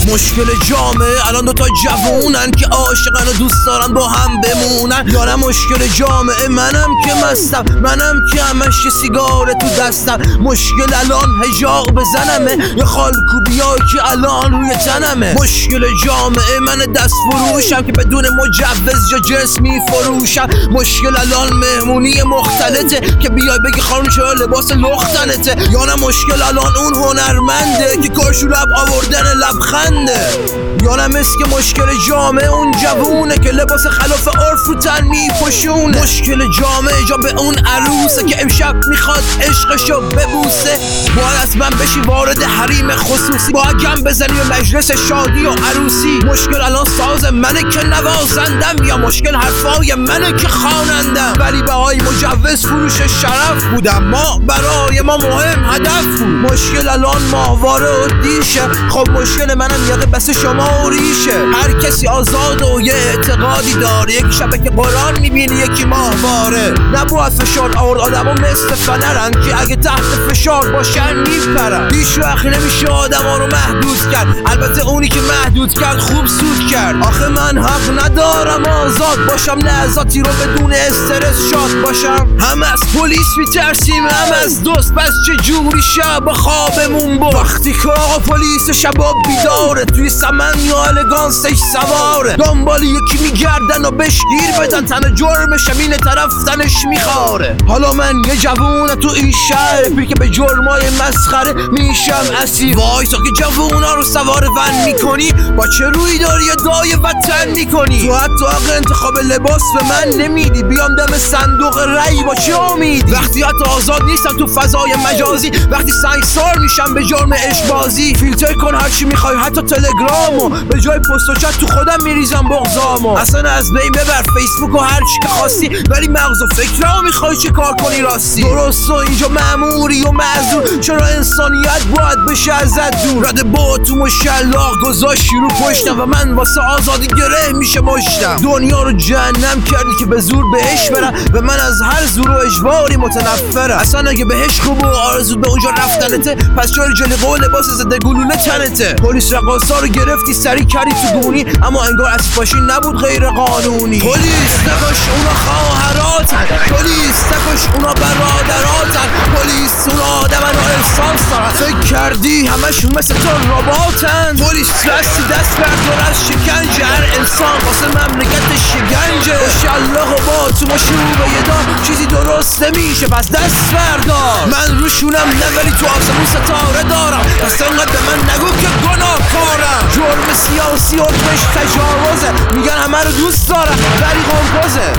مشکل جامعه الان دوتا جوونن که عاشقن و دوست دارن با هم بمونن. یا نه مشکل جامعه منم که مستم، منم که همش سیگار تو دستم. مشکل الان حجاب بزنمه یا خالکوبیا که الان روی تنمه. مشکل جامعه من دست فروشم که بدون مجوز یا جنس میفروشم. مشکل الان مهمونی مختلطه که بیای بگی خانم چرا لباس لختنته. یا نه مشکل الان اون هنرمنده که کارشو لب آوردن لبخنده. یا نه مثل مشکل جامعه اون جوونه که لباس خلاف عرف رو تن میپوشونه. مشکل جامعه جا به اون عروسه که امشب میخواد عشقشو ببوسه. باید از من بشی وارد حریم خصوصی، باید گم بزنی به مجلس شادی و عروسی. مشکل الان ساز منه که نوازندم یا مشکل حرفای منه که خوانندم. ولی بهای مجوز فروش شرف بودم، ما برای ما مهم هدف بود. مشکل الان ماهواره و دیشه، خب مشکل منم یقه بس شما و ریشه. هر کسی آزاد و یه اعتقادی داره، یکی شبه که قرآن میبینی یکی ماهواره. نباید فشار آورد آدم ها مثل فنرن که اگه تحت فشار باشن میپرن. بیش وقت نمیشه آدم ها رو محدود کرد، البته اونی که محدود کرد خوب سود کرد. آخه من حق ندارم آزاد باشم، لحظاتی رو بدون استرس شاد باشم. هم از پلیس میترسیم هم از دوست، پس چجوری شب خوابمون برد؟ وقتی که آقا پلیس شباب بیداره، توی سمن یا الگانسش سواره، دنبال یکی میگردن و بهش گیر بدن، تن جرمش این طرف تنش میخاره. حالا من یه جوونه تو این شهر پیر که به جرمای مسخره میشم اسیر. وای تا که جوونا رو سوار ون میکنی، با چه روی داری دای وطن میکنی؟ تو حتی حق انتخاب لباس به من نمیدی، بیام دم صندوق رأی با چه امیدی؟ وقتی حتی آزاد نیستم تو فضای مجازی، وقتی سنگسار میشم به جرم عشقبازی. فیلتر کن هرچی میخوای حتی تلگرامو، به جای پست و چت تو خودم میریزم بغضامو. اصلا از بین ببر فیسبوک و هرچی که خواستی، ولی مغز و فکرامو میخوای چه کار کنی راستی؟ درست و اینجا مأموری و معذور، چرا انسانیت باید بشه ازت دور؟ رد با تو مشلاق گذاشتی رو پشتم و من واسه آزادی گره میشه مشتم. دنیا رو جهنم کردی که به زور بهش برم و من از هر زور و اجباری متنفرم. اصلا اگه بهش خوب و آرزو به اونجا رفتنته، پس چرا جلی قول لباس زده گلوله تنته؟ پلیس رقاصا رو گرفتی سری کردی تو گونی، اما انگار از پاشی نبود غیر قانونی. پلیس نکش اونا خواهراتن، پلیس نکش اونا برادراتن، پلیس اونا آدمن و احساس دارن. فکر کردی همشون مثل تو رباتن؟ پلیس رستی دست بردار از شکنجه، هر انسان واسه مملکت شکنجه. ماشالله و با تو مشروبه یه دار چیزی درست نمیشه، پس دست بردار. من روشونم نه ولی تو آسمون ستاره دارم، پس انقدر به من نگو که گناهکارم. جرم سیاسی حکمش تجاوزه، میگن همه رو دوست دارم ولی قمپوزه.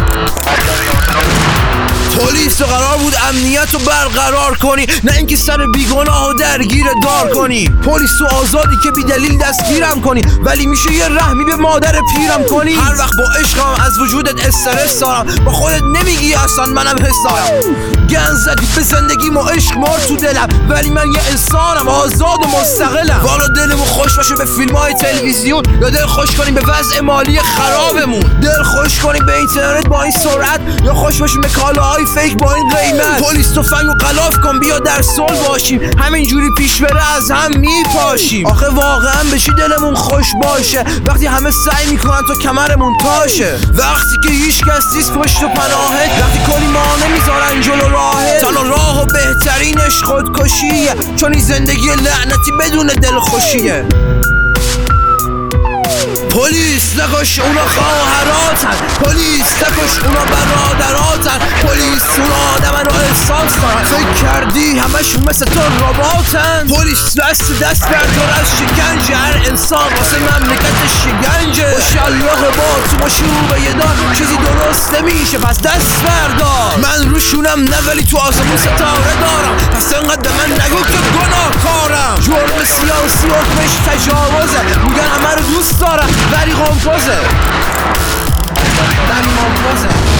پلیس قرار بود امنیت رو برقرار کنی، نه اینکه سر بیگناه و درگیر دار کنی. پلیس تو آزادی که بی دلیل دستگیرم کنی، ولی میشه یه رحمی به مادر پیرم کنی. هر وقت با عشقم از وجودت استرس دارم، با خودت نمیگی اصلا منم حس دارم. گن زدی به زندگیم و عشق مار تو دلم، ولی من یه انسانم آزاد و مستقلم. والا دلمون خوش باشه به فیلم‌های تلویزیون، یا دل خوش کنیم به وضع مالی خرابمون. دل خوش کنیم به اینترنت با این سرعت، یا خوش باشیم به کالاهای فیک با این قیمت. پلیس تفنگ و غلاف کن بیا در صلح باشیم، همینجوری پیش بره از هم میپاشیم. آخه واقعا بشی دلمون خوش باشه وقتی همه سعی میکنن تا کمرمون تاشه، وقتی که هیچ کس نیست پشت و پناهت، وقتی کلی مانع میذارن جلو راهت. تنها راه و بهترینش خودکشیه، چون این زندگی لعنتی بدون دلخوشیه. پلیس نکش اونا خواهراتن، پلیس نکش اونا برادراتن، پلیس اونا آدمن و احساس دارن. فکر کردی همشون مثل تو رباتن؟ پلیس دست بردار از شکنجه، هر انسان واسه مملکت شکنجه. ماشالله با تو مشروبه یه دار چیزی درست نمیشه، پس دست بردار. من روشونم نه ولی تو آسمون ستاره دارم، پس انقدر به من نگو که گناهکارم. جرم سیاسی حکمش تجاوزه، میگن همه رو دوست دارم ولی قمپوزه.